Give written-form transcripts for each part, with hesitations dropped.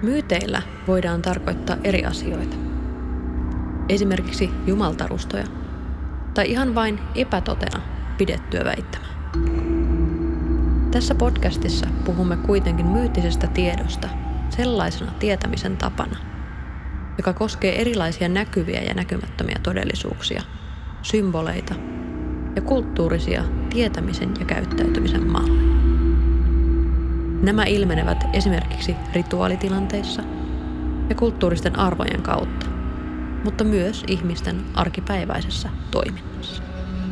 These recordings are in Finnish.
Myyteillä voidaan tarkoittaa eri asioita. Esimerkiksi jumaltarustoja tai ihan vain epätotena pidettyä väittämää. Tässä podcastissa puhumme kuitenkin myyttisestä tiedosta sellaisena tietämisen tapana, joka koskee erilaisia näkyviä ja näkymättömiä todellisuuksia, symboleita ja kulttuurisia tietämisen ja käyttäytymisen malleja. Nämä ilmenevät esimerkiksi rituaalitilanteissa ja kulttuuristen arvojen kautta, mutta myös ihmisten arkipäiväisessä toiminnassa.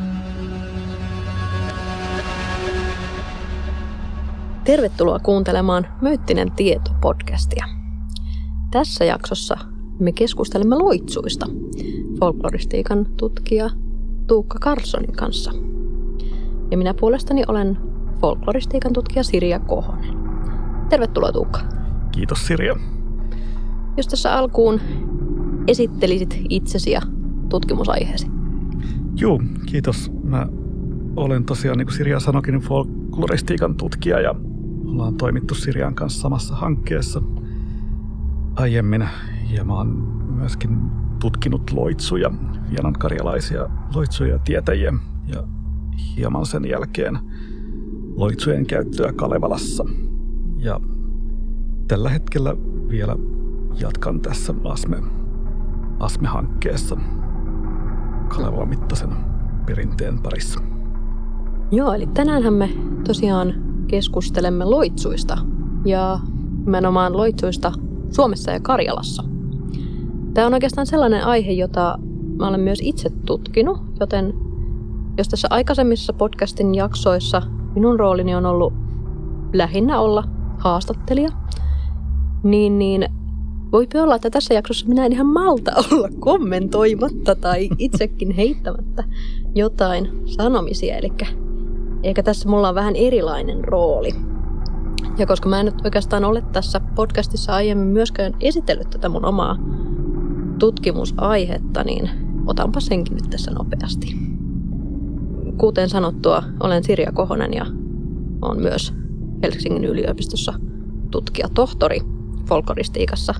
Tervetuloa kuuntelemaan Myyttinen tieto -podcastia. Tässä jaksossa me keskustelemme loitsuista folkloristiikan tutkija Tuukka Karlssonin kanssa. Ja minä puolestani olen folkloristiikan tutkija Sirja Kohonen. Tervetuloa Tuukka. Kiitos Sirja. Jos tässä alkuun esittelisit itsesi ja tutkimusaiheesi. Joo, kiitos. Mä olen tosiaan, niin kuin Sirja sanoikin, folkloristiikan tutkija ja ollaan toimittu Sirjan kanssa samassa hankkeessa aiemmin. Ja mä oon myöskin tutkinut loitsuja, vienankarjalaisia loitsuja ja tietäjiä ja hieman sen jälkeen loitsujen käyttöä Kalevalassa. Ja tällä hetkellä vielä jatkan tässä ASME-hankkeessa Kalevala-mittaisen perinteen parissa. Joo, eli tänäänhän me tosiaan keskustelemme loitsuista ja nimenomaan loitsuista Suomessa ja Karjalassa. Tämä on oikeastaan sellainen aihe, jota mä olen myös itse tutkinut, joten jos tässä aikaisemmissa podcastin jaksoissa minun roolini on ollut lähinnä olla haastattelija, niin voipi olla, että tässä jaksossa minä en ihan malta olla kommentoimatta tai itsekin heittämättä jotain sanomisia. Eli tässä mulla on vähän erilainen rooli. Ja koska mä en nyt oikeastaan ole tässä podcastissa aiemmin myöskään esitellyt tätä mun omaa tutkimusaihetta, niin otanpa senkin nyt tässä nopeasti. Kuten sanottua, olen Sirja Kohonen ja olen myös Helsingin yliopistossa tutkija-tohtori folkloristiikassa.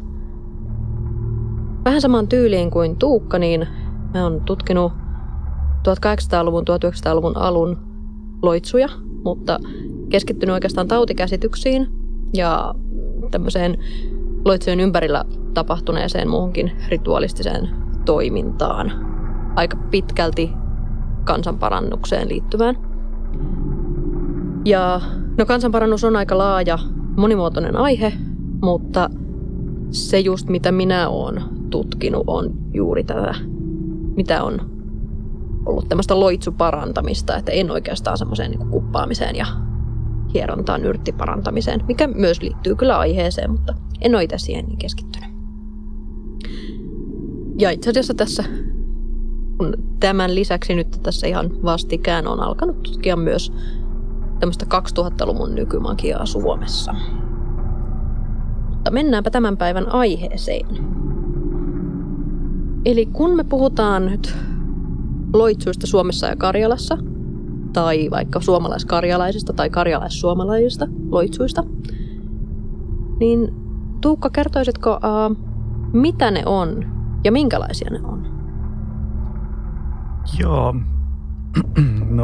Vähän samaan tyyliin kuin Tuukka, niin mä oon tutkinut 1800-luvun, 1900-luvun alun loitsuja, mutta keskittynyt oikeastaan tautikäsityksiin ja tämmöiseen loitsujen ympärillä tapahtuneeseen muuhunkin ritualistiseen toimintaan. Aika pitkälti kansanparannukseen liittyvään. Ja kansanparannus on aika laaja, monimuotoinen aihe, mutta se just mitä minä oon tutkinut on juuri tätä, mitä on ollut tämmöistä loitsuparantamista, että en oikeastaan semmoiseen niin kuppaamiseen ja hierontaan, yrttiparantamiseen, mikä myös liittyy kyllä aiheeseen, mutta en ole itse siihen niin keskittynyt. Ja itse asiassa tässä tämän lisäksi nyt tässä ihan vastikään on alkanut tutkia myös tämmöistä 2000-luvun nykymagiaa Suomessa. Mutta mennäänpä tämän päivän aiheeseen. Eli kun me puhutaan nyt loitsuista Suomessa ja Karjalassa, tai vaikka suomalais-karjalaisista tai karjalais-suomalaisista loitsuista, niin Tuukka, kertoisitko, mitä ne on ja minkälaisia ne on? Joo, no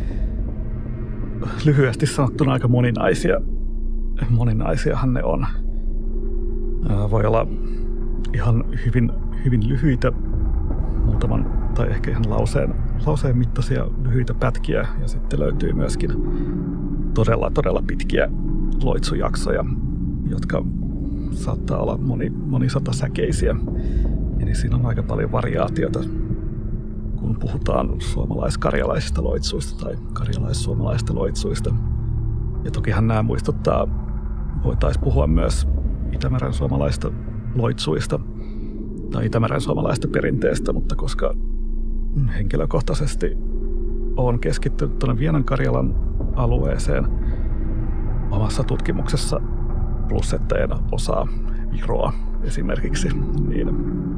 lyhyesti sanottuna aika moninaisiahan ne on. Voi olla ihan hyvin lyhyitä, muutaman tai ehkä ihan lauseen mittaisia lyhyitä pätkiä, ja sitten löytyy myöskin todella pitkiä loitsujaksoja, jotka saattaa olla monisatasäkeisiä. Eli siinä on aika paljon variaatiota, kun puhutaan suomalais-karjalaisista loitsuista tai karjalais-suomalaisista loitsuista. Ja tokihan nämä muistuttaa, voitaisiin puhua myös Itämeren suomalaisista loitsuista tai Itämeren suomalaisesta perinteestä, mutta koska henkilökohtaisesti olen keskittynyt tuonne Vienankarjalan alueeseen omassa tutkimuksessa, plus että en osaa Viroa esimerkiksi, niin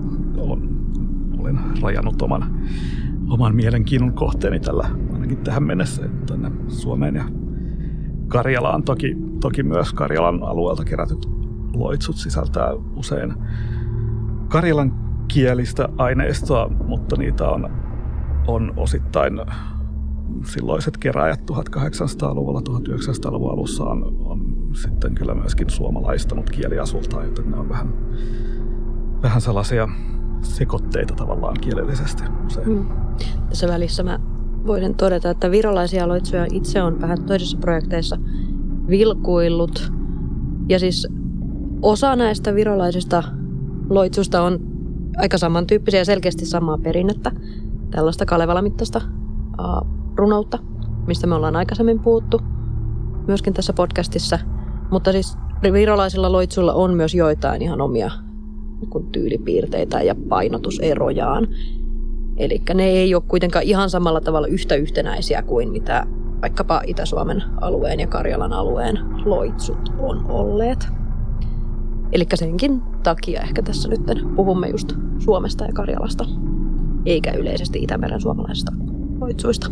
olen rajannut oman mielenkiinnon kohteeni ainakin tähän mennessä tänne Suomeen ja Karjalaan. Toki myös Karjalan alueelta kerätyt loitsut sisältää usein karjalan kielistä aineistoa, mutta niitä on osittain silloiset keräjät 1800-luvulla, 1900-luvun alussa on sitten kyllä myöskin suomalaistanut kieliasultaan, joten ne on vähän sellaisia sekoitteita tavallaan kielellisesti usein. Tässä välissä mä voisin todeta, että virolaisia loitsuja itse on vähän toisissa projekteissa vilkuillut. Ja siis osa näistä virolaisista loitsuista on aika samantyyppisiä ja selkeästi samaa perinnettä. Tällaista Kalevala-mittaista runoutta, mistä me ollaan aikaisemmin puhuttu myöskin tässä podcastissa. Mutta siis virolaisilla loitsuilla on myös joitain ihan omia tyylipiirteitä ja painotuserojaan. Eli ne ei ole kuitenkaan ihan samalla tavalla yhtä yhtenäisiä kuin mitä vaikkapa Itä-Suomen alueen ja Karjalan alueen loitsut on olleet. Eli senkin takia ehkä tässä nyt puhumme just Suomesta ja Karjalasta, eikä yleisesti Itämeren suomalaisista loitsuista.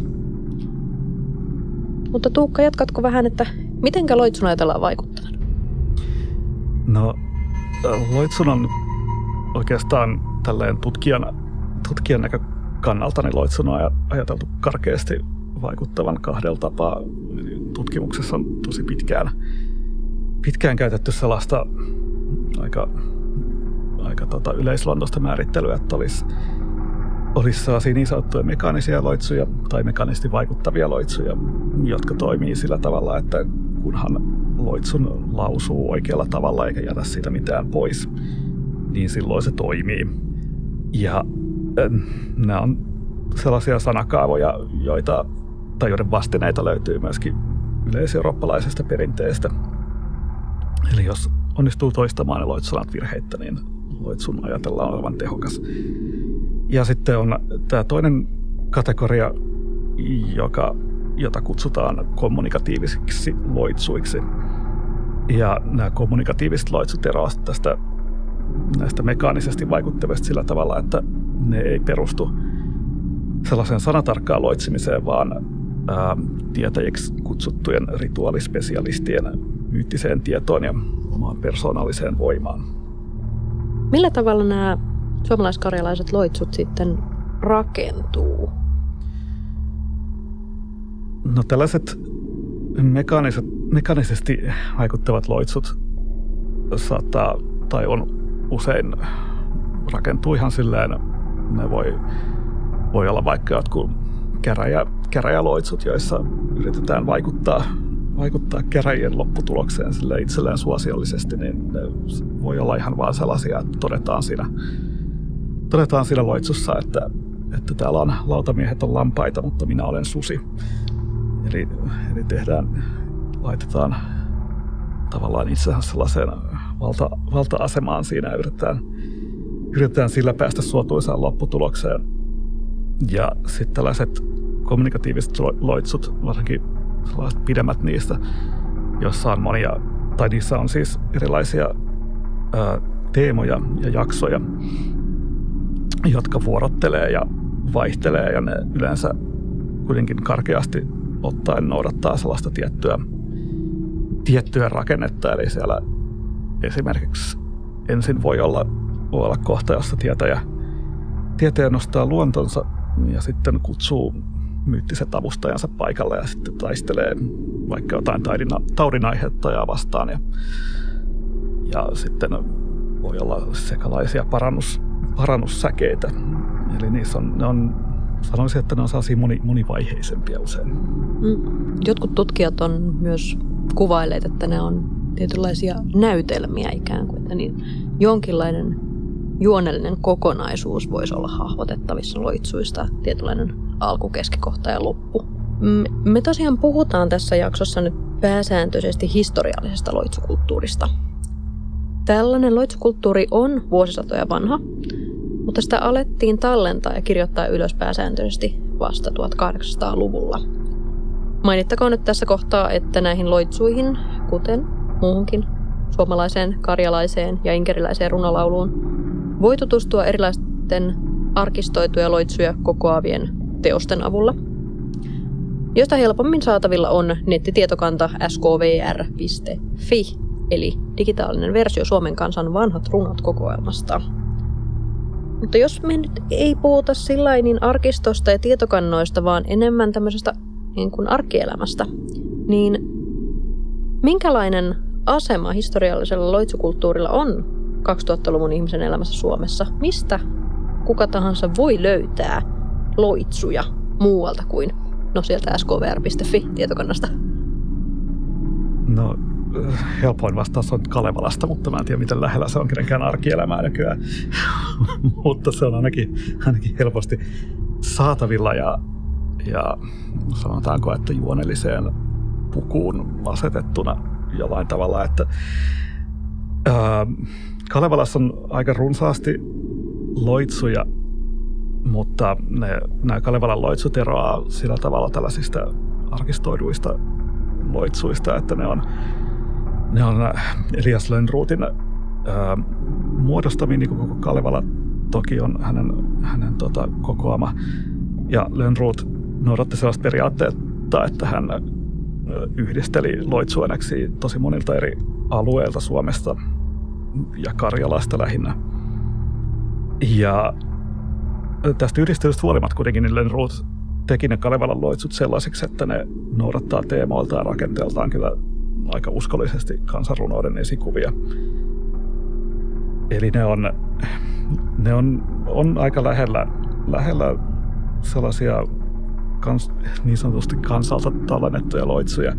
Mutta Tuukka, jatkatko vähän, että mitenkä loitsun ajatellaan vaikuttavan? No, loitsun on oikeastaan tälleen tutkijan näkökannalta niin loitsun on ajateltu karkeasti vaikuttavan kahdella tapaa. Tutkimuksessa on tosi pitkään käytetty sellaista aika yleisluontoista määrittelyä, että olisi sellaisia niin sanottuja mekaanisia loitsuja tai mekaanisesti vaikuttavia loitsuja, jotka toimii sillä tavalla, että kunhan loitsun lausuu oikealla tavalla eikä jätä siitä mitään pois, niin silloin se toimii. Ja nämä on sellaisia sanakaavoja, joiden vastineita löytyy myöskin yleiseurooppalaisesta perinteestä. Eli jos onnistuu toistamaan ne loitsusanat virheittä, niin loitsun ajatellaan olevan tehokas. Ja sitten on tämä toinen kategoria, jota kutsutaan kommunikatiivisiksi loitsuiksi. Ja nämä kommunikatiiviset loitsut eroavat näistä mekaanisesti vaikuttavista sillä tavalla, että ne ei perustu sellaiseen sanatarkkaan loitsimiseen, vaan tietäjiksi kutsuttujen rituaalispesialistien myyttiseen tietoon ja omaan persoonalliseen voimaan. Millä tavalla nämä suomalaiskarjalaiset loitsut sitten rakentuu? No tällaiset mekaanisesti vaikuttavat loitsut saattaa tai on usein rakentuu ihan silleen, ne voi olla vaikka jotkut käräjäloitsut, joissa yritetään vaikuttaa käräjien lopputulokseen sille itselleen suosiollisesti, niin ne voi olla ihan vaan sellaisia, että todetaan siinä loitsussa, että täällä on lautamiehet on lampaita, mutta minä olen susi. Eli laitetaan tavallaan itsensä sellaiseen valta-asemaan siinä ja yritetään sillä päästä suotuisaan lopputulokseen. Ja sitten tällaiset kommunikatiiviset loitsut, varsinkin sellaiset pidemmät niistä, joissa on monia, tai niissä on siis erilaisia teemoja ja jaksoja, jotka vuorottelee ja vaihtelee, ja ne yleensä kuitenkin karkeasti ottaen noudattaa sellaista tiettyä rakennetta. Eli siellä esimerkiksi ensin voi olla kohta, jossa tietäjä nostaa luontonsa ja sitten kutsuu myyttiset avustajansa paikalle ja sitten taistelee vaikka jotain taudinaiheuttajaa vastaan. Ja sitten voi olla sekalaisia parannussäkeitä. Eli sanoisin, että ne on sellaisia monivaiheisempia usein. Jotkut tutkijat on myös kuvailleet, että ne on tietynlaisia näytelmiä ikään kuin, että niin jonkinlainen juonellinen kokonaisuus voisi olla hahmotettavissa loitsuista, tietynlainen alku, keskikohta ja loppu. Me tosiaan puhutaan tässä jaksossa nyt pääsääntöisesti historiallisesta loitsukulttuurista. Tällainen loitsukulttuuri on vuosisatoja vanha, mutta sitä alettiin tallentaa ja kirjoittaa ylös pääsääntöisesti vasta 1800-luvulla. Mainittakoon nyt tässä kohtaa, että näihin loitsuihin, kuten muuhunkin suomalaiseen, karjalaiseen ja inkeriläiseen runolauluun, voi tutustua erilaisten arkistoituja loitsuja kokoavien teosten avulla, josta helpommin saatavilla on nettitietokanta skvr.fi eli digitaalinen versio Suomen kansan vanhat runot -kokoelmasta. Mutta jos me nyt ei puhuta sillain niin arkistosta ja tietokannoista, vaan enemmän tämmöisestä niin kuin arkielämästä, niin minkälainen asema historiallisella loitsukulttuurilla on 2000-luvun ihmisen elämässä Suomessa? Mistä kuka tahansa voi löytää loitsuja muualta kuin sieltä skvr.fi tietokannasta? No, helpoin vastaus on Kalevalasta, mutta mä en tiedä, miten lähellä se on kenenkään arkielämää nykyään. Mutta se on ainakin helposti saatavilla ja sanotaanko, että juonelliseen pukuun asetettuna jollain tavalla, että Kalevalassa on aika runsaasti loitsuja, mutta nämä Kalevalan loitsut eroaa sillä tavalla tällaisista arkistoiduista loitsuista, että ne on Elias Lönnrotin muodostamia, niin kuin koko Kalevala toki on hänen kokoama. Ja Lönnrot noudatti sellaista periaatteetta, että hän yhdisteli loitsuaineksi tosi monilta eri alueilta Suomesta ja Karjalasta lähinnä. Ja tästä yhdistelystä huolimatta kuitenkin niin Lönnrot teki ne Kalevalan loitsut sellaisiksi, että ne noudattaa teemoiltaan ja rakenteeltaan kyllä aika uskollisesti kansanrunouden esikuvia. Eli ne on aika lähellä sellaisia niin sanotusti kansalta tallennettuja loitsuja.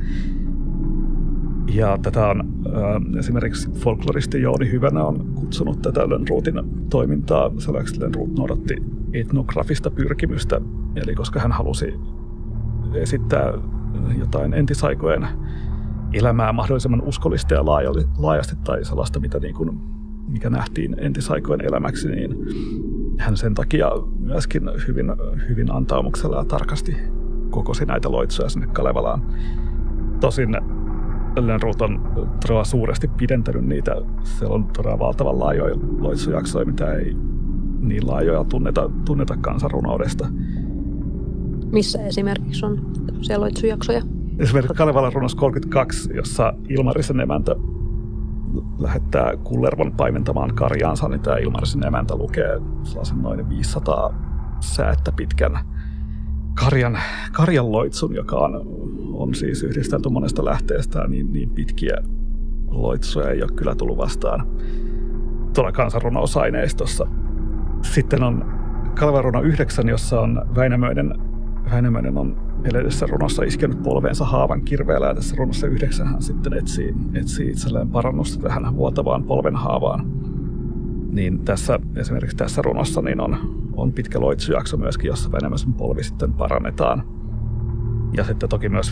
Ja tätä on esimerkiksi folkloristi Jouni Hyvänä on kutsunut tätä Lönnrotin toimintaa sellaiseksi, Lönnrot noudatti etnografista pyrkimystä. Eli koska hän halusi esittää jotain entisaikojen elämää mahdollisimman uskollista ja laajasti tai sellaista, mikä nähtiin entisaikojen elämäksi, niin hän sen takia myöskin hyvin antaumuksella ja tarkasti kokosi näitä loitsuja sinne Kalevalaan. Tosin Lönnrot on todella suuresti pidentänyt niitä. Siellä on todella valtavan laajoja loitsujaksoja, mitä ei niin laajoja tunneta kansanrunoudesta. Missä esimerkiksi on tämmöisiä loitsujaksoja? Esimerkiksi Kalevalan runos 32, jossa Ilmarisen emäntä lähettää Kullervon paimentamaan karjaansa, niin tämä Ilmarisen emäntä lukee sellaisen noin 500 säättä pitkän karjan loitsun, joka on siis yhdistelty monesta lähteestä, niin pitkiä loitsuja ei ole kyllä tullut vastaan tuolla kansanrunousaineistossa. Sitten on Kalevalan runo 9, jossa on Väinämöinen on edellisessä runossa iskenyt polveensa haavan kirveellä, ja tässä runossa 9 hän sitten etsii itselleen parannusta tähän vuotavaan polven haavaan. Niin esimerkiksi tässä runossa niin on pitkä loitsujakso myöskin, jossa Väinämöisen polvi sitten parannetaan. Ja sitten toki myös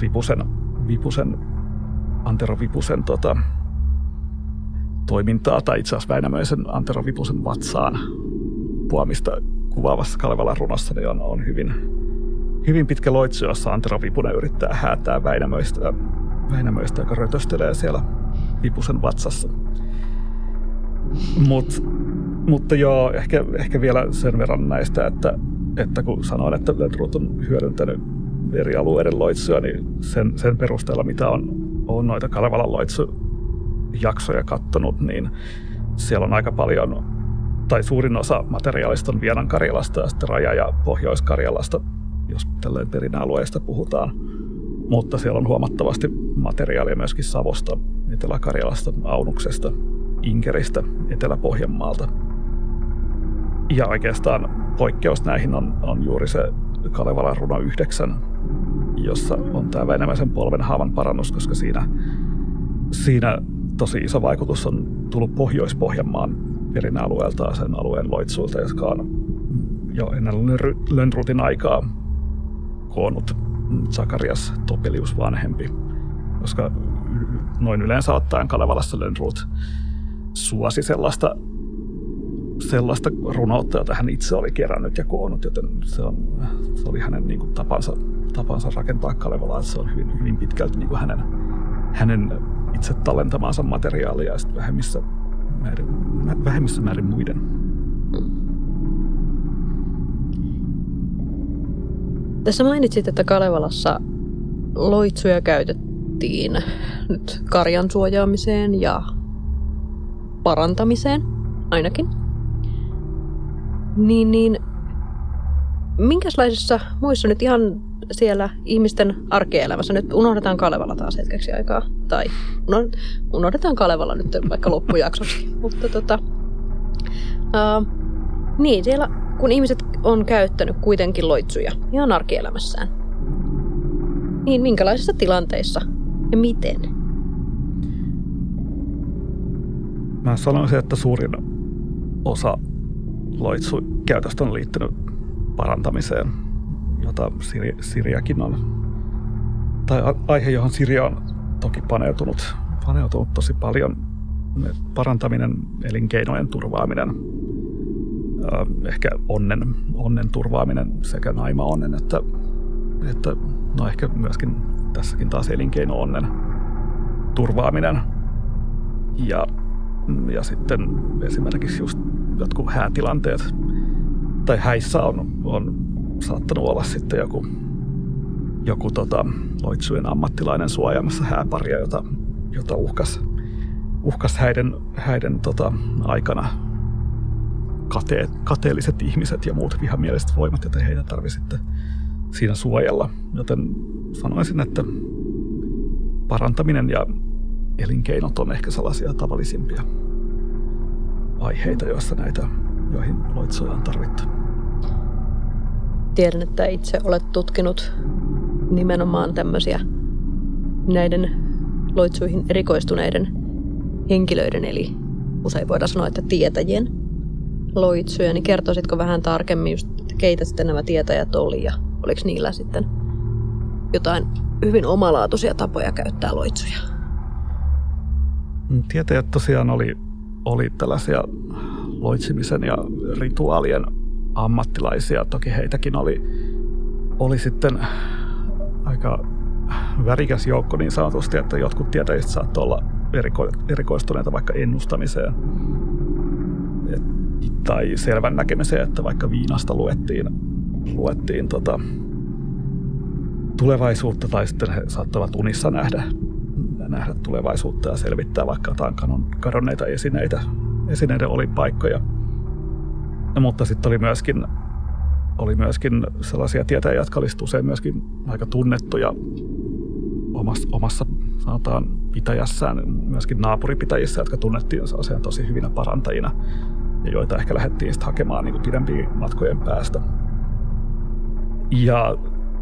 Antero Vipusen toimintaa, tai itse asiassa Väinämöisen Antero Vipusen vatsaan puomista kuvaavassa Kalevalan runossa niin on hyvin pitkä loitsu, jossa Antero Vipunen yrittää häätää Väinämöistä, joka rötöstelee siellä Vipusen vatsassa. Mutta joo, ehkä vielä sen verran näistä, että kun sanoin, että Lönnrot on hyödyntänyt eri alueiden loitsuja, niin sen perusteella, mitä on noita Kalevalan loitsujaksoja katsonut, niin siellä on aika paljon, tai suurin osa materiaalista on Vienan Karjalasta ja sitten Raja- ja Pohjois-Karjalasta, jos tälleen perinnealueista puhutaan. Mutta siellä on huomattavasti materiaalia myöskin Savosta, Etelä-Karjalasta, Aunuksesta, Inkeristä, Etelä-Pohjanmaalta. Ja oikeastaan poikkeus näihin on juuri se Kalevalan runo 9, jossa on tämä Väinämöisen polven haavan parannus, koska siinä tosi iso vaikutus on tullut Pohjois-Pohjanmaan perinnealueelta, sen alueen loitsuilta, jotka on jo ennen Lönnrotin aikaa koonnut Zakarias Topelius vanhempi, koska noin yleensä ottaen Kalevalassa Lönnrot suosi sellaista runoutta, jota hän itse oli kerännyt ja koonnut, joten se oli hänen niin kuin tapansa rakentaa Kalevalaa, että se on hyvin pitkälti niin kuin hänen itse tallentamaansa materiaalia ja sitten vähemmissä määrin muiden. Tässä mainitsit, että Kalevalassa loitsuja käytettiin nyt karjan suojaamiseen ja parantamiseen ainakin. Niin minkälaisissa muissa nyt ihan siellä ihmisten arkielämässä, nyt unohdetaan Kalevala taas hetkeksi aikaa, tai unohdetaan Kalevala nyt vaikka loppujaksoksi, mutta niin siellä kun ihmiset on käyttänyt kuitenkin loitsuja ihan arkielämässään, niin minkälaisissa tilanteissa ja miten? Mä sanoisin, että suurin osa loitsukäytöstä on liittynyt parantamiseen, jota Siriakin on, tai aihe, johon Siria on toki paneutunut tosi paljon. Parantaminen, elinkeinojen turvaaminen, ehkä onnen turvaaminen, sekä naima-onnen että no ehkä myöskin tässäkin taas elinkeino-onnen turvaaminen. Ja sitten esimerkiksi just jotkut häätilanteet tai häissä on saattanut olla sitten joku loitsujen ammattilainen suojaamassa hääparia, jota uhkas häiden aikana kateelliset ihmiset ja muut vihamieliset voimat, joten heitä tarvitsi sitten siinä suojella. Joten sanoisin, että parantaminen ja elinkeinot on ehkä sellaisia tavallisimpia aiheita, joihin loitsuja on tarvittu. Tiedän, että itse olet tutkinut nimenomaan tämmöisiä näiden loitsuihin erikoistuneiden henkilöiden, eli usein voidaan sanoa, että tietäjien loitsuja, niin kertoisitko vähän tarkemmin just, että keitä sitten nämä tietäjät oli ja oliko niillä sitten jotain hyvin omalaatuisia tapoja käyttää loitsuja? Tietäjät tosiaan oli tällaisia loitsimisen ja rituaalien ammattilaisia. Toki heitäkin oli sitten aika värikäs joukko niin sanotusti, että jotkut tietäjistä saattoi olla erikoistuneita vaikka ennustamiseen tai selvän näkemiseen, että vaikka viinasta luettiin tulevaisuutta, tai sitten he saattavat unissa nähdä tulevaisuutta ja selvittää vaikka jotain kadonneita esineiden olipaikkoja. Mutta sitten oli myöskin sellaisia tietäjiä, jotka olisivat usein myöskin aika tunnettuja omassa sanotaan pitäjässään, myöskin naapuripitäjissä, jotka tunnettiin sellaisia tosi hyvinä parantajina ja joita ehkä lähdettiin sitten hakemaan niin kuin pidempien matkojen päästä. Ja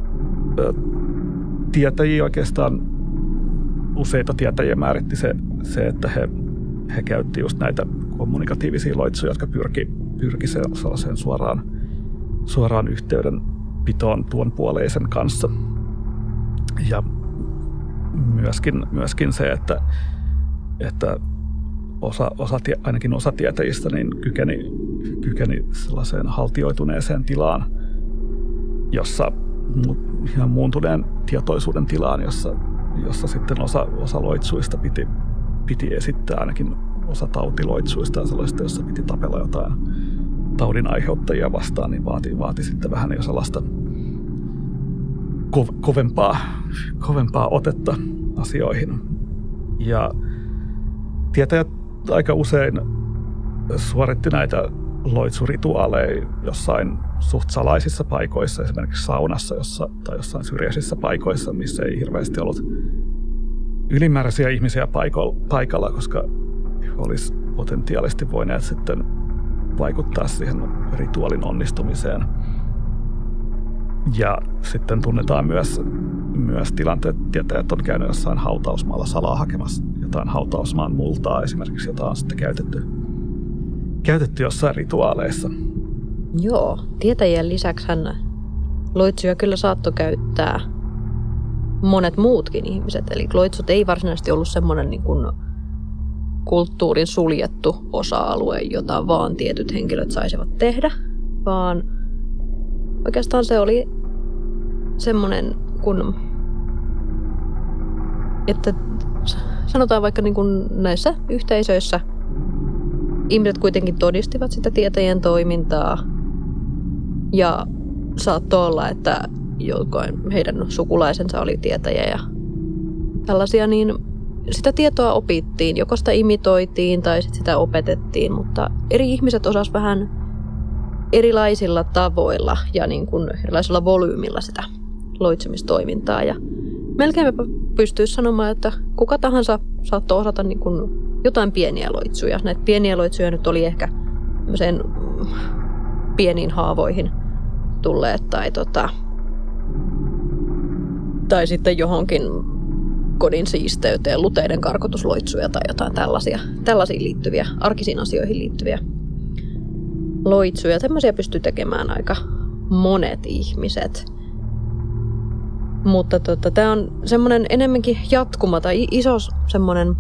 tietäjiä oikeastaan useita tietäjiä määritti se että he käytti just näitä kommunikatiivisia loitsuja, jotka pyrki sellaiseen suoraan yhteydenpitoon tuon puoleisen kanssa. Ja myöskin se, että ainakin osa tietäjistä niin kykeni sellaiseen haltioituneeseen tilaan, jossa ihan muuntuneen tietoisuuden tilaan, jossa sitten osa loitsuista piti esittää, ainakin osa tautiloitsuista ja sellaista, jossa piti tapella jotain taudin aiheuttajia vastaan, niin vaati sitten vähän jo sellaista kovempaa otetta asioihin. Ja tietäjät aika usein suoritti näitä loitsurituaaleja jossain suht salaisissa paikoissa, esimerkiksi saunassa tai jossain syrjäisissä paikoissa, missä ei hirveästi ollut ylimääräisiä ihmisiä paikalla, koska olisi potentiaalisesti voineet sitten vaikuttaa siihen rituaalin onnistumiseen. Ja sitten tunnetaan myös tilanteet, tietäjät on käynyt jossain hautausmaalla salaa hakemassa jotain hautausmaan multaa esimerkiksi, jota on sitten käytetty jossain rituaaleissa. Joo, tietäjien lisäksihän loitsuja kyllä saattoi käyttää monet muutkin ihmiset. Eli loitsut ei varsinaisesti ollut semmoinen niin kuin kulttuurin suljettu osa-alue, jota vaan tietyt henkilöt saisivat tehdä, vaan oikeastaan se oli semmoinen, että sanotaan vaikka niin kuin näissä yhteisöissä ihmiset kuitenkin todistivat sitä tietäjien toimintaa ja saattoi olla, että jokain heidän sukulaisensa oli tietäjä ja tällaisia, niin sitä tietoa opittiin. Joko sitä imitoitiin tai sit sitä opetettiin, mutta eri ihmiset osas vähän erilaisilla tavoilla ja niin kuin erilaisella volyymilla sitä loitsemistoimintaa. Ja melkein pystyisi sanomaan, että kuka tahansa saattoi osata niin kuin jotain pieniä loitsuja. Näitä pieniä loitsuja nyt oli ehkä pieniin haavoihin tulleet tai sitten johonkin kodin siisteyteen, luteiden karkotusloitsuja tai jotain tällaisiin liittyviä, arkisiin asioihin liittyviä loitsuja. Tämmöisiä pystyy tekemään aika monet ihmiset. Mutta tämä on semmoinen enemmänkin jatkuma tai iso semmoinen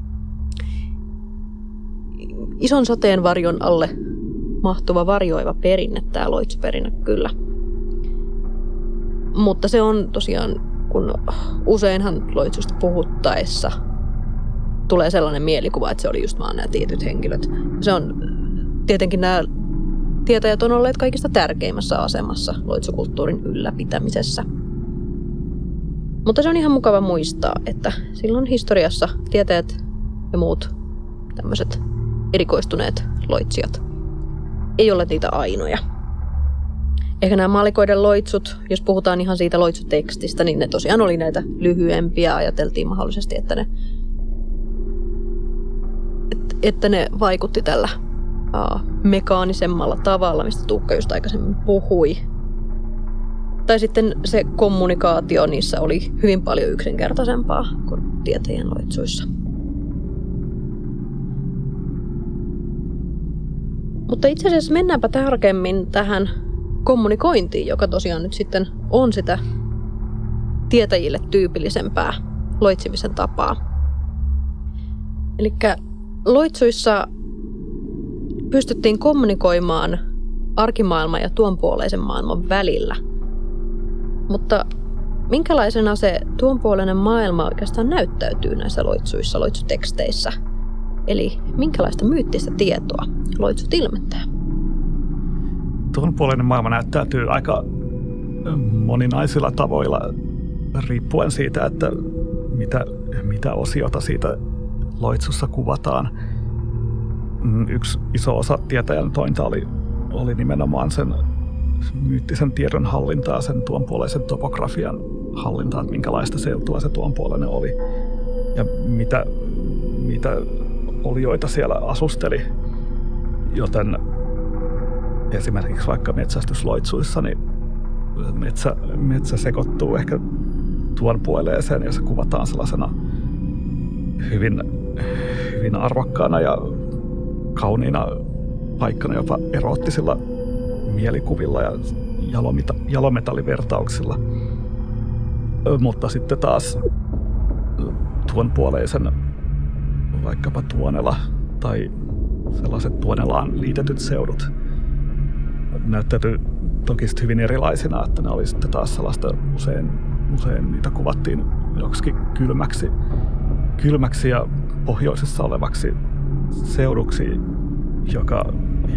ison sateenvarjon alle mahtuva varjoiva perinne, tämä loitsuperinne kyllä. Mutta se on tosiaan, kun useinhan loitsusta puhuttaessa tulee sellainen mielikuva, että se oli just vaan nämä tietyt henkilöt. Se on tietenkin nämä tietäjät on olleet kaikista tärkeimmässä asemassa loitsukulttuurin ylläpitämisessä. Mutta se on ihan mukava muistaa, että silloin historiassa tietäjät ja muut tämmöiset erikoistuneet loitsijat ei ole niitä ainoja. Ehkä nämä maalikoiden loitsut, jos puhutaan ihan siitä loitsutekstistä, niin ne tosiaan oli näitä lyhyempiä. Ajateltiin mahdollisesti, että ne vaikutti tällä mekaanisemmalla tavalla, mistä Tuukka just aikaisemmin puhui. Tai sitten se kommunikaatio niissä oli hyvin paljon yksinkertaisempaa kuin tietäjien loitsuissa. Mutta itse asiassa mennäänpä tarkemmin tähän kommunikointiin, joka tosiaan nyt sitten on sitä tietäjille tyypillisempää loitsimisen tapaa. Elikkä loitsuissa pystyttiin kommunikoimaan arkimaailman ja tuonpuoleisen maailman välillä. Mutta minkälaisena se tuonpuoleinen maailma oikeastaan näyttäytyy näissä loitsuissa, loitsuteksteissä? Eli minkälaista myyttistä tietoa loitsut ilmentää? Tuonpuoleinen maailma näyttäytyy aika moninaisilla tavoilla riippuen siitä, että mitä osiota siitä loitsussa kuvataan. Yksi iso osa tietäjän tointa oli nimenomaan sen myyttisen tiedon hallintaa, sen tuonpuoleisen topografian hallintaa, että minkälaista seutua se tuonpuoleinen oli ja mitä olioita siellä asusteli. Joten esimerkiksi vaikka metsästysloitsuissa niin metsä sekoittuu ehkä tuonpuoleeseen ja se kuvataan sellaisena hyvin arvokkaana ja kauniina paikkana jopa eroottisilla mielikuvilla ja jalometallivertauksilla. Mutta sitten taas tuonpuoleisen vaikkapa Tuonela tai sellaiset Tuonelaan liitetyt seudut näyttäytyy toki hyvin erilaisina, että ne oli sitten taas sellaista usein niitä kuvattiin joksikin kylmäksi ja pohjoisessa olevaksi seuduksi, joka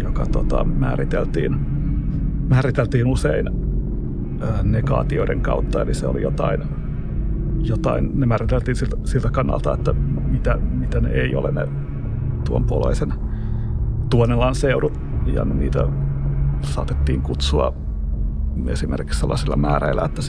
määriteltiin usein negaatioiden kautta, eli se oli jotain ne määriteltiin siltä kannalta, että mitä ne ei ole ne tuonpuoleisen Tuonelan seudut, ja niitä saatettiin kutsua esimerkiksi sellaisilla määreillä, että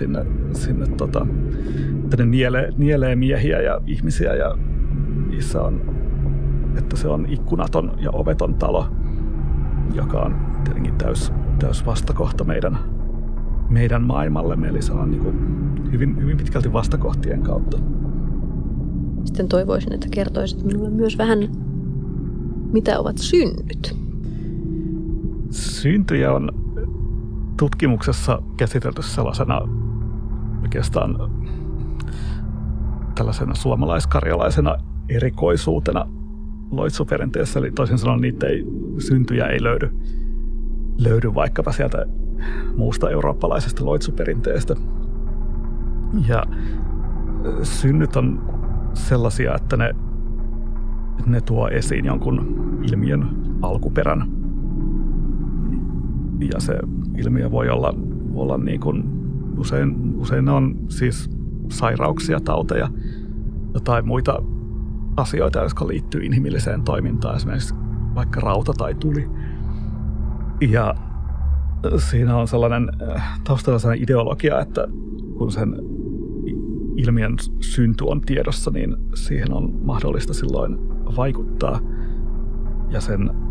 että ne nielee miehiä ja ihmisiä, ja niissä on, että se on ikkunaton ja oveton talo, joka on tietenkin täys vastakohta meidän maailmallemme, eli se on niin kuin hyvin pitkälti vastakohtien kautta. Sitten toivoisin, että kertoisit minulle myös vähän, mitä ovat synnyt. Syntyjä on tutkimuksessa käsitelty sellaisena oikeastaan tällaisena suomalaiskarjalaisena erikoisuutena loitsuperinteessä, eli toisin sanoen syntyjä ei löydy vaikkapa sieltä muusta eurooppalaisesta loitsuperinteestä. Ja synnyt on sellaisia, että ne tuo esiin jonkun ilmiön alkuperän. Ja se ilmiö voi olla niin kuin usein ne on siis sairauksia, tauteja, jotain muita asioita, jotka liittyy inhimilliseen toimintaan, esimerkiksi vaikka rauta tai tuli. Ja siinä on taustalla sellainen ideologia, että kun sen ilmiön synty on tiedossa, niin siihen on mahdollista silloin vaikuttaa. Ja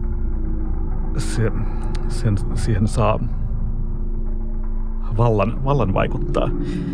siihen saa vallan vaikuttaa.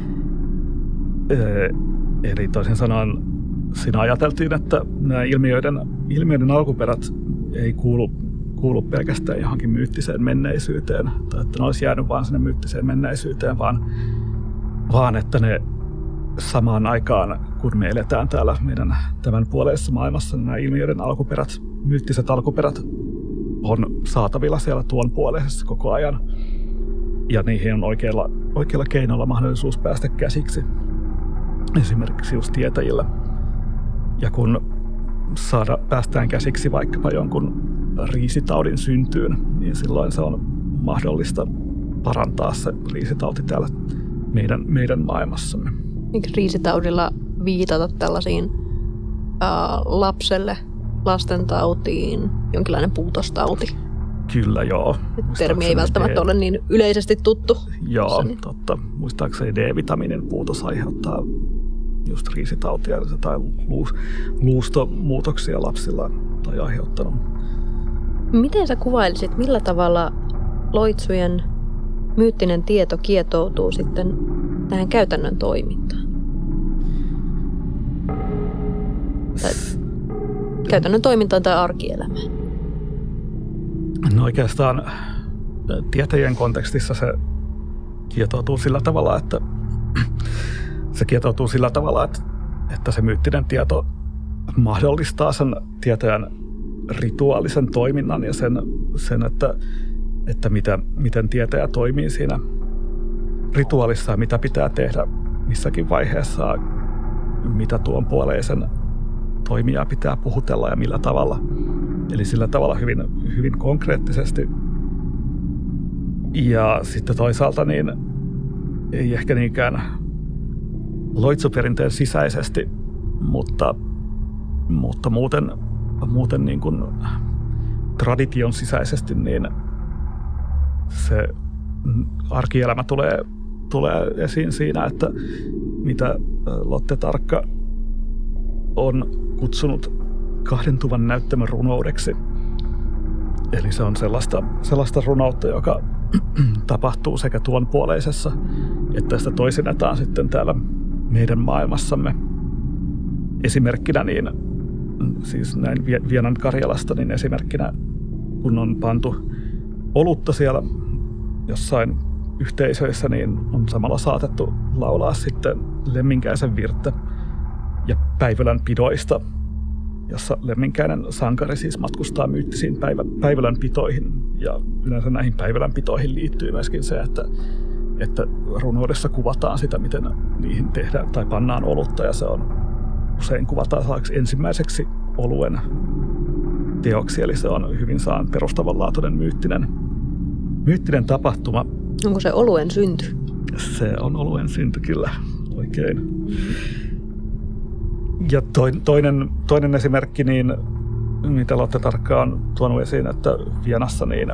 Eli toisin sanoen siinä ajateltiin, että nämä ilmiöiden alkuperät ei kuulu pelkästään johonkin myyttiseen menneisyyteen, tai että ne olisi jäänyt vaan sinne myyttiseen menneisyyteen, vaan että ne samaan aikaan, kun me eletään täällä meidän tämän puoleisessa maailmassa, niin nämä ilmiöiden alkuperät, myyttiset alkuperät on saatavilla siellä tuon puoleisessa koko ajan. Ja niihin on oikealla keinolla mahdollisuus päästä käsiksi, esimerkiksi just tietäjillä. Ja kun päästään käsiksi vaikkapa jonkun riisitaudin syntyyn, niin silloin se on mahdollista parantaa se riisitauti täällä meidän maailmassamme. Eikö riisitaudilla viitata tällaisiin lapselle lastentautiin, jonkinlainen puutostauti? Kyllä, joo. Termi ei välttämättä ole niin yleisesti tuttu. Joo, totta. Muistaakseni D-vitamiinin puutos aiheuttaa just riisitautia tai luustomuutoksia lapsilla tai aiheuttanut. Miten sä kuvailisit, millä tavalla loitsujen myyttinen tieto kietoutuu sitten tähän käytännön toimintaan? Tai käytännön toimintaan tai arkielämään? No oikeastaan tietäjien kontekstissa se kietoutuu sillä tavalla, että se myyttinen tieto mahdollistaa sen tietäjän rituaalisen toiminnan ja sen että miten tietäjä toimii siinä rituaalissa ja mitä pitää tehdä missäkin vaiheessa, mitä tuon puoleisen toimijaa pitää puhutella ja millä tavalla. Eli sillä tavalla hyvin, hyvin konkreettisesti. Ja sitten toisaalta niin ei ehkä niinkään loitsuperinteen sisäisesti, mutta muuten niin kuin tradition sisäisesti, niin se arkielämä tulee esiin siinä, että mitä Lotte Tarkka on kutsunut kahdentuvan näyttämön runoudeksi. Eli se on sellaista runoutta, joka tapahtuu sekä tuon puoleisessa, että sitä toisinnetaan sitten täällä meidän maailmassamme. Esimerkkinä niin, siis näin Vienan Karjalasta, niin esimerkkinä kun on pantu olutta siellä jossain yhteisöissä, niin on samalla saatettu laulaa sitten Lemminkäisen virttä ja Päivälän pidoista, jossa lemminkäinen sankari siis matkustaa myyttisiin Päivälän pitoihin. Ja yleensä näihin Päivälän pitoihin liittyy myöskin se, että runoudessa kuvataan sitä, miten niihin tehdään tai pannaan olutta, ja se on usein kuvataan ensimmäiseksi oluen teoksi, eli se on hyvin perustavanlaatuinen myyttinen tapahtuma. Onko se oluen synty? Se on oluen synty, kyllä, oikein. Ja toinen esimerkki, niin, mitä Lotte Tarkka on tuonut esiin, että Vienassa niin,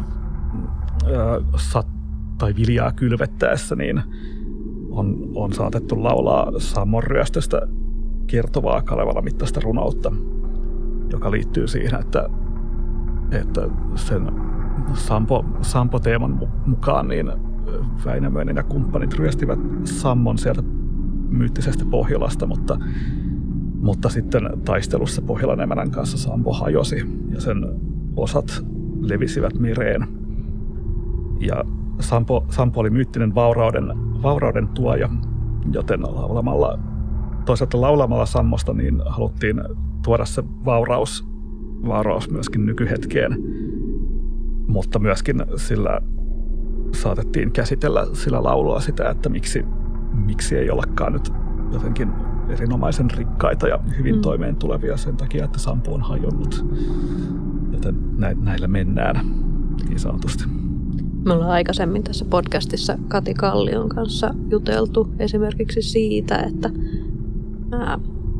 tai viljaa kylvettäessä niin on saatettu laulaa Sammon ryöstöstä kertovaa Kalevala mittaista runoutta, joka liittyy siihen, että sen Sampo-teeman mukaan niin Väinämöinen ja kumppanit ryöstivät Sammon sieltä myyttisestä Pohjolasta, mutta sitten taistelussa Pohjolan emänän kanssa Sampo hajosi ja sen osat levisivät mereen. Ja Sampo oli myyttinen vaurauden tuoja, joten toisaalta laulamalla Sammosta niin haluttiin tuoda se vauraus myöskin nykyhetkeen, mutta myöskin sillä saatettiin käsitellä sillä laululla sitä, että miksi ei ollakaan nyt jotenkin erinomaisen rikkaita ja hyvin toimeen tulevia sen takia, että Sampo on hajonnut. Joten näillä mennään niin sanotusti. Me ollaan aikaisemmin tässä podcastissa Kati Kallion kanssa juteltu esimerkiksi siitä, että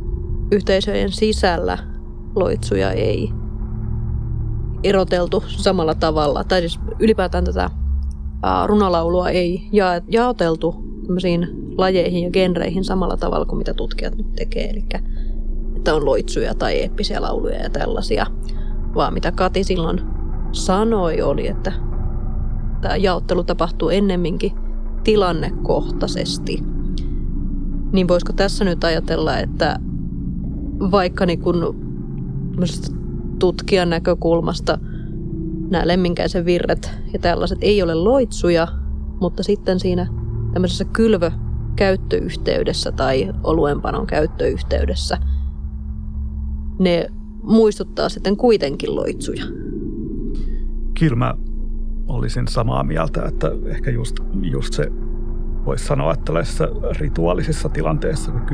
yhteisöjen sisällä loitsuja ei eroteltu samalla tavalla. Tai siis ylipäätään tätä runolaulua ei jaoteltu tämmöisiin lajeihin ja genreihin samalla tavalla kuin mitä tutkijat nyt tekee. Eli että on loitsuja tai eeppisiä lauluja ja tällaisia. Vaan mitä Kati silloin sanoi oli, että tämä jaottelu tapahtuu ennemminkin tilannekohtaisesti. Niin voisiko tässä nyt ajatella, että vaikka niin kun tutkijan näkökulmasta nämä lemminkäisen virret ja tällaiset ei ole loitsuja, mutta sitten siinä tämmöisessä kylvökäyttöyhteydessä tai oluenpanon käyttöyhteydessä ne muistuttaa sitten kuitenkin loitsuja. Kyllä mä olisin samaa mieltä, että ehkä just se voisi sanoa, että tällaisissa rituaalisissa tilanteissa, kun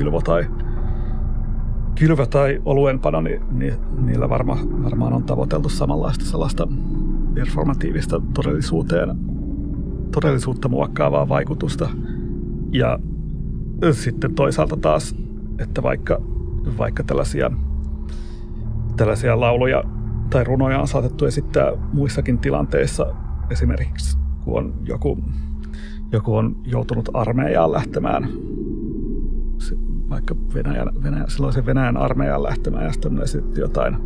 kylvö tai oluenpano, niin niillä varmaan on tavoiteltu samanlaista sellaista performatiivista todellisuutta muokkaavaa vaikutusta. Ja sitten toisaalta taas, että vaikka tällaisia lauluja tai runoja on saatettu esittää muissakin tilanteissa, esimerkiksi kun on joku on joutunut armeijaan lähtemään, vaikka silloisen Venäjän armeijaan lähtemään, ja sitten on esitetty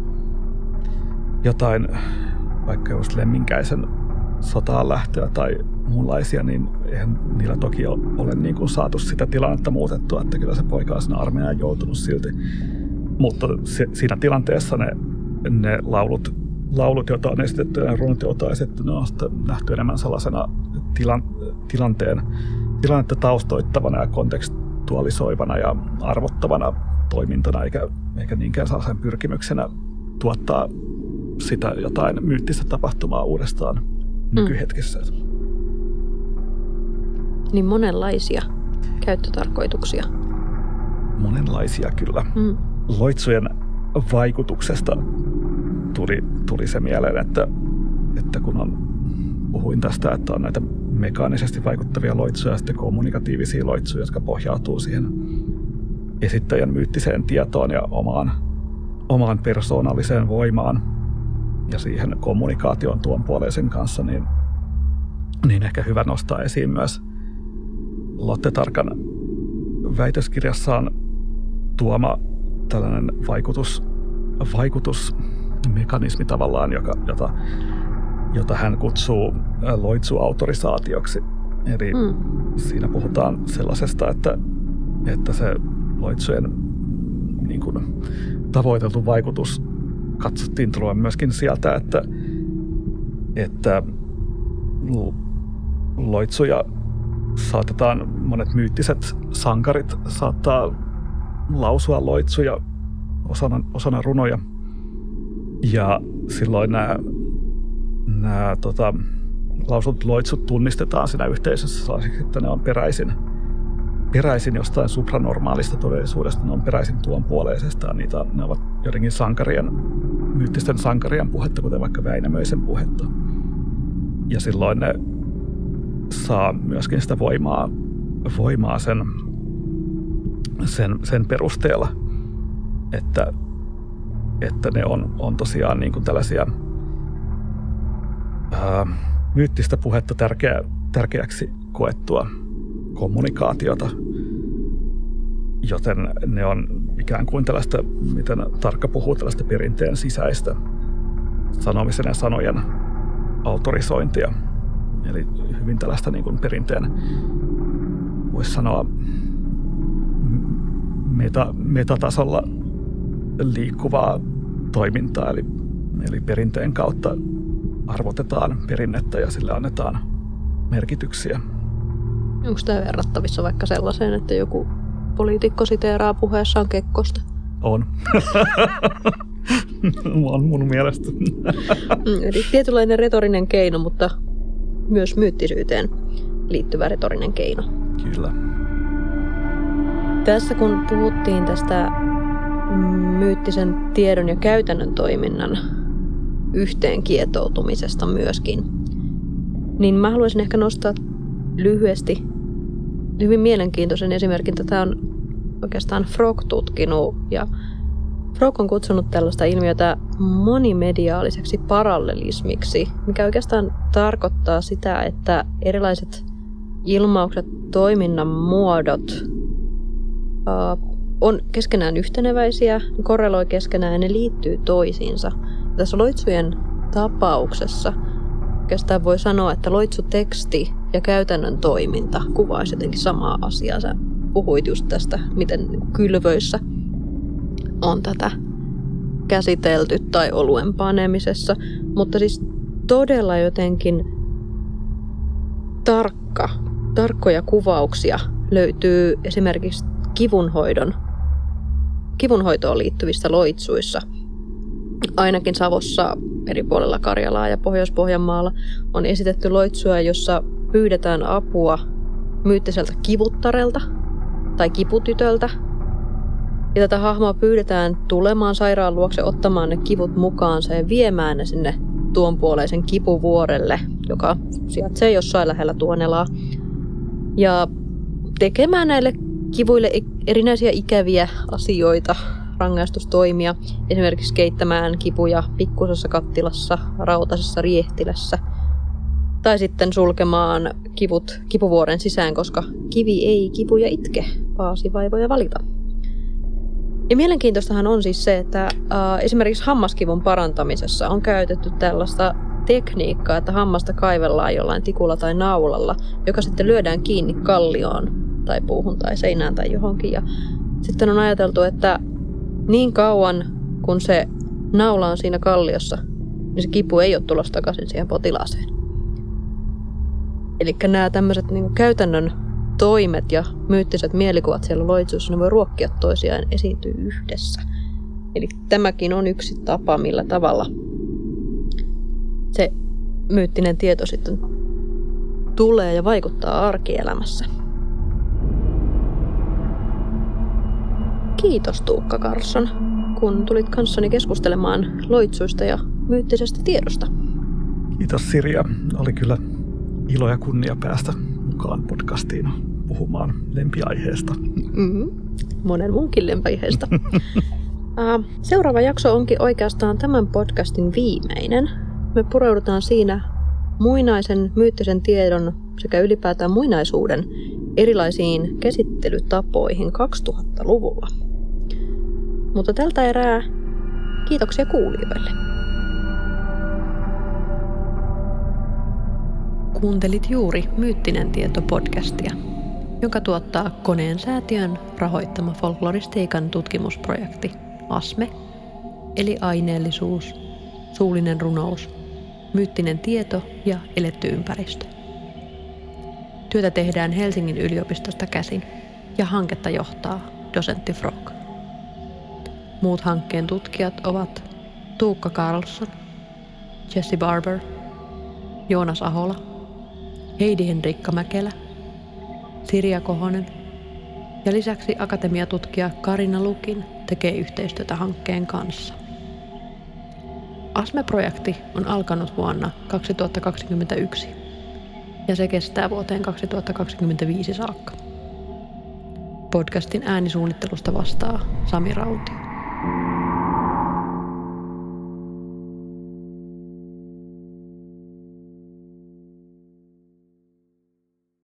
jotain vaikka just lemminkäisen sotaan lähtöä tai muunlaisia, niin eihän niillä toki ole niin kuin saatu sitä tilannetta muutettua, että kyllä se poika on siinä armeijaan joutunut silti. Mutta siinä tilanteessa ne laulut, joita on esitetty ja runot, joita on esitetty, ne on nähty enemmän sellaisena tilannetta taustoittavana ja kontekstualisoivana ja arvottavana toimintana, eikä niinkään sellaisen pyrkimyksenä tuottaa sitä jotain myyttistä tapahtumaa uudestaan nykyhetkessä. Niin monenlaisia käyttötarkoituksia. Monenlaisia kyllä. Loitsujen vaikutuksesta tuli se mieleen, että kun puhuin tästä, että on näitä mekaanisesti vaikuttavia loitsuja ja sitten kommunikatiivisia loitsuja, jotka pohjautuu siihen esittäjän myyttiseen tietoon ja omaan persoonalliseen voimaan ja siihen kommunikaation tuon puoleisen kanssa, niin ehkä hyvä nostaa esiin myös Lotte Tarkan väitöskirjassaan tuoma tällainen vaikutusmekanismi tavallaan, jota hän kutsuu loitsuautorisaatioksi. Eli siinä puhutaan sellaisesta, että se loitsujen niin kuin tavoiteltu vaikutus katsottiin tulevan myöskin sieltä, että loitsuja saatetaan, monet myyttiset sankarit saattaa lausua loitsuja osana runoja. Ja silloin nämä lausutut loitsut tunnistetaan siinä yhteisössä sellaisiksi, että ne on peräisin jostain supranormaalista todellisuudesta, ne on peräisin tuon puoleisesta. Ne ovat jotenkin myyttisten sankarien puhetta, kuten vaikka Väinämöisen puhetta. Ja silloin ne saa myöskin sitä voimaa sen perusteella, että ne on tosiaan niin kuin tällaisia myyttistä puhetta tärkeäksi koettua kommunikaatiota, joten ne on ikään kuin tällaista, miten Tarkka puhuu, tällaista perinteen sisäistä sanomisen ja sanojen autorisointia. Eli hyvin tällaista niin kuin perinteen, voisi sanoa, metatasolla liikkuvaa toimintaa, eli perinteen kautta arvotetaan perinnettä ja sille annetaan merkityksiä. Onko tämä verrattavissa vaikka sellaiseen, että joku poliitikko siteeraa puheessaan Kekkosta? On. On mun mielestä. Eli tietynlainen retorinen keino, mutta myös myyttisyyteen liittyvä retorinen keino. Kyllä. Tässä kun puhuttiin tästä myyttisen tiedon ja käytännön toiminnan yhteen kietoutumisesta myöskin, niin mä haluaisin ehkä nostaa lyhyesti hyvin mielenkiintoisen esimerkin. Tätä on oikeastaan Frog tutkinut ja Frog on kutsunut tällaista ilmiötä monimediaaliseksi parallelismiksi, mikä oikeastaan tarkoittaa sitä, että erilaiset ilmaukset, toiminnan muodot on keskenään yhteneväisiä, korreloi keskenään ja ne liittyy toisiinsa. Tässä loitsujen tapauksessa oikeastaan voi sanoa, että loitsuteksti ja käytännön toiminta kuvaisi jotenkin samaa asiaa. Sä puhuit just tästä, miten kylvöissä on tätä käsitelty tai oluen panemisessa, mutta siis todella jotenkin tarkkoja kuvauksia löytyy esimerkiksi kivunhoitoon liittyvissä loitsuissa. Ainakin Savossa, eri puolella Karjalaa ja Pohjois-Pohjanmaalla on esitetty loitsuja, jossa pyydetään apua myyttiseltä kivuttarelta tai kiputytöltä. Ja tätä hahmoa pyydetään tulemaan sairaan luokse, ottamaan ne kivut mukaansa ja viemään ne sinne tuonpuoleisen kipuvuorelle, joka sijaitsee jossain lähellä Tuonelaa. Ja tekemään näille kivuille erinäisiä ikäviä asioita, rangaistustoimia, esimerkiksi keittämään kipuja pikkusessa kattilassa, rautaisessa riehtilässä, tai sitten sulkemaan kivut kipuvuoren sisään, koska kivi ei kipuja itke, paasi vaivoja valita. Ja mielenkiintoistahan on siis se, että esimerkiksi hammaskivun parantamisessa on käytetty tällaista tekniikkaa, että hammasta kaivellaan jollain tikulla tai naulalla, joka sitten lyödään kiinni kallioon tai puuhun tai seinään tai johonkin. Ja sitten on ajateltu, että niin kauan kun se naula on siinä kalliossa, niin se kipu ei ole tulossa takaisin siihen potilaaseen. Eli nämä tämmöiset niin kuin käytännön toimet ja myyttiset mielikuvat siellä loitsuissa, ne voi ruokkia toisiaan, esiintyy yhdessä. Eli tämäkin on yksi tapa, millä tavalla se myyttinen tieto sitten tulee ja vaikuttaa arkielämässä. Kiitos Tuukka Karlsson, kun tulit kanssani keskustelemaan loitsuista ja myyttisestä tiedosta. Kiitos Sirja. Oli kyllä ilo ja kunnia päästä mukaan podcastiin puhumaan lempiaiheesta. Monen muunkin lempiaiheesta. Seuraava jakso onkin oikeastaan tämän podcastin viimeinen. Me pureudutaan siinä muinaisen myyttisen tiedon sekä ylipäätään muinaisuuden erilaisiin käsittelytapoihin 2000-luvulla. Mutta tältä erää kiitoksia kuulijoille. Kuuntelit juuri Myyttinen tieto -podcastia, joka tuottaa Koneen säätiön rahoittama folkloristiikan tutkimusprojekti ASME, eli aineellisuus, suullinen runous, myyttinen tieto ja eletty ympäristö. Työtä tehdään Helsingin yliopistosta käsin ja hanketta johtaa dosentti Frog. Muut hankkeen tutkijat ovat Tuukka Karlsson, Jesse Barber, Joonas Ahola, Heidi Henrikka Mäkelä, Sirja Kohonen ja lisäksi akatemiatutkija Karina Lukin tekee yhteistyötä hankkeen kanssa. ASME-projekti on alkanut vuonna 2021 ja se kestää vuoteen 2025 saakka. Podcastin äänisuunnittelusta vastaa Sami Rautio.